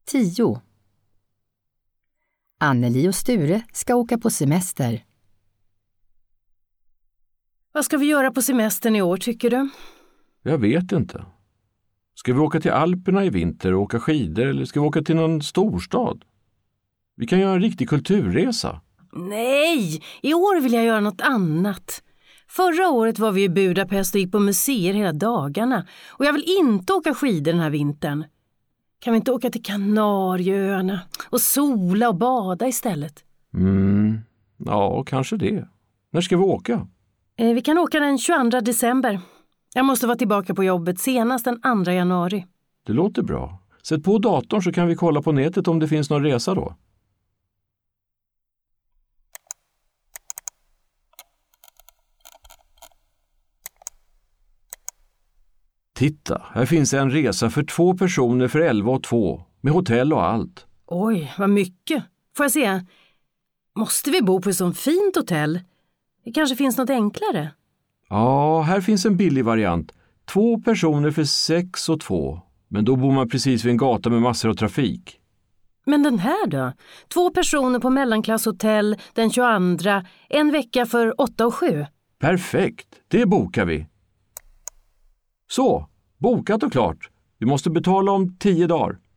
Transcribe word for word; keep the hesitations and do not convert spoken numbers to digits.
tio. Anneli och Sture ska åka på semester. Vad ska vi göra på semestern i år, tycker du? Jag vet inte. Ska vi åka till Alperna i vinter och åka skidor, eller ska vi åka till någon storstad? Vi kan göra en riktig kulturresa. Nej, i år vill jag göra något annat. Förra året var vi i Budapest och gick på museer hela dagarna. Och jag vill inte åka skidor den här vintern. Kan vi inte åka till Kanarieöarna och sola och bada istället? Mm, ja, kanske det. När ska vi åka? Eh, vi kan åka den tjugoandra december. Jag måste vara tillbaka på jobbet senast den andra januari. Det låter bra. Sätt på datorn så kan vi kolla på nätet om det finns någon resa då. Titta, här finns en resa för två personer för elva och två, med hotell och allt. Oj, vad mycket. Får jag se? Måste vi bo på ett sånt fint hotell? Det kanske finns något enklare? Ja, här finns en billig variant. Två personer för sex och två. Men då bor man precis vid en gata med massor av trafik. Men den här då? Två personer på mellanklasshotell den tjugoandra, en vecka för åtta och sju. Perfekt, det bokar vi. Så, bokat och klart. Vi måste betala om tio dagar.